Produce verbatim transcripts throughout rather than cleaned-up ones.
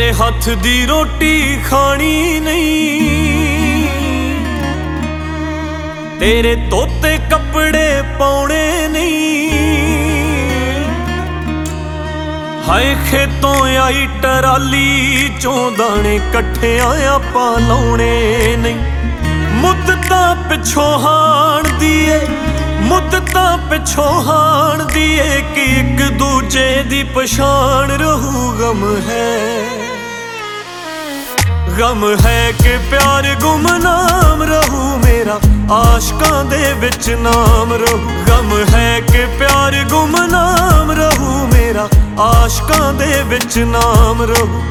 तेरे हथ दी रोटी खानी नहीं, तेरे तोते कपड़े पाउणे नहीं। हाय खेतों आई टराली चों दाने कट्ठे आपां लाउणे नहीं। मुद्दतां पिछों हाण दिए मुद्दतां पिछों हाण दिए कि एक दूजे दी पछाण रहू। गम है गम है कि प्यार गुमनाम रहू मेरा, आशकां दे विच नाम रहू। गम है कि प्यार गुमनाम रहू मेरा, आशकां दे विच नाम रहू।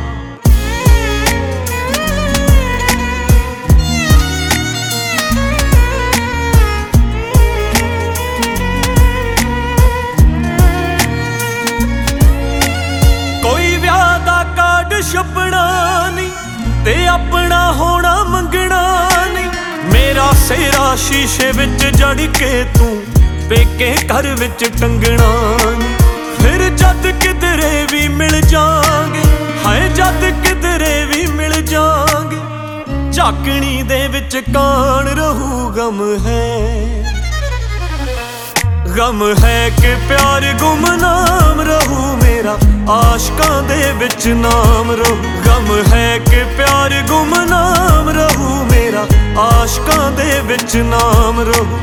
छपना नहीं ते अपना होना मंगना नहीं। मेरा सेरा शीशे विच जड़ के तू पेके घर विच टंगना नहीं। फिर जद किधरे भी मिल जांगे, हाय जद किधरे भी मिल जांगे, झाकनी दे विच कान रहू। गम है गम है कि प्यार गुमनाम रहू मेरा, आशकां दे विच नाम रहू। गम है कि प्यार गुमनाम रहू मेरा, आशकां दे विच नाम रहू।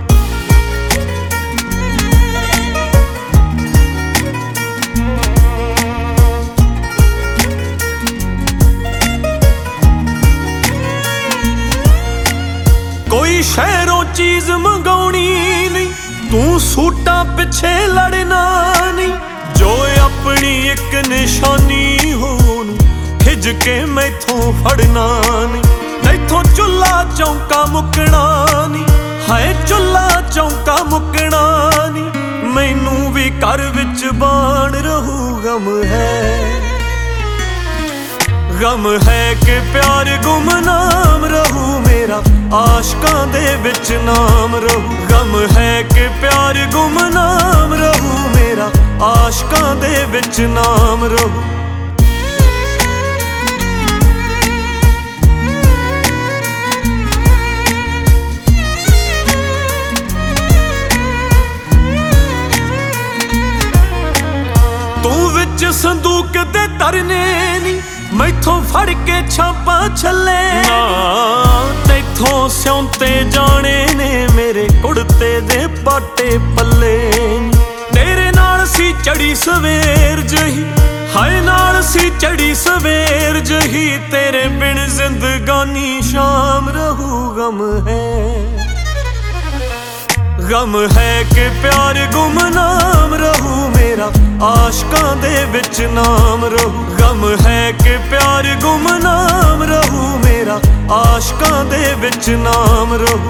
कोई शहरों चीज मंगाउणी नहीं, तू सूटां पिछे लड़ना नहीं। जो अपनी एक निशानी होन खिज के मैथों फड़ना नहीं। तैथों चुल्हा चौंका मुकना नहीं, हाय चुल्हा चौंका मुकना नहीं। मैनू भी घर विच बाण रहू। गम है गम है कि प्यार गुमनाम रहू मेरा, आशकां दे विच नाम रहू। गम है कि प्यार गुमनाम रहू मेरा, आशकां दे विच नाम रहू। तू विच संदूक दे तरने नी, मैथों फड़ के छापां छले ना। तैथों स्योंते जाने ने मेरे कुड़ते दे पाटे पल्ले। तेरे नाल सी चढ़ी सवेर जही, हाय नाल सी चढ़ी सवेर जही, तेरे बिन जिंदगानी शाम रहू। गम है गम है कि प्यार गुमनाम रहू मेरा, आशकां दे विच नाम रहू। गम है कि प्यार गुमनाम रहू मेरा, आशकां दे विच नाम रहू।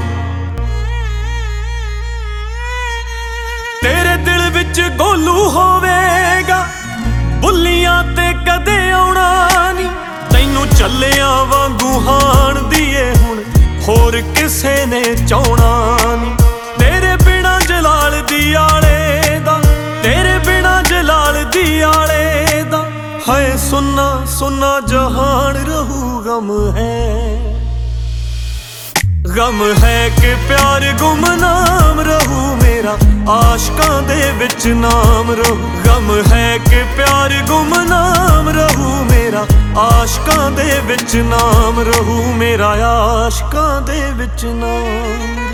तेरे दिल विच गोलू होवेगा, बुल्लियां ते कदे आउणा नहीं। तैनू चलिया वांगू हाण दिए हुण होर किसे ने चाहना नहीं। तेरे बिना जलाल दी आले दा, तेरे बिना जलाल दी आले दा, हाय सुन्ना सुन्ना जहान रहू। गम है गम है कि प्यार गुमनाम रहू मेरा, आशकां दे विच नाम रहू। गम है कि प्यार गुमनाम रहू मेरा, आशकां दे विच नाम रहू मेरा, आशकां दे विच नाम।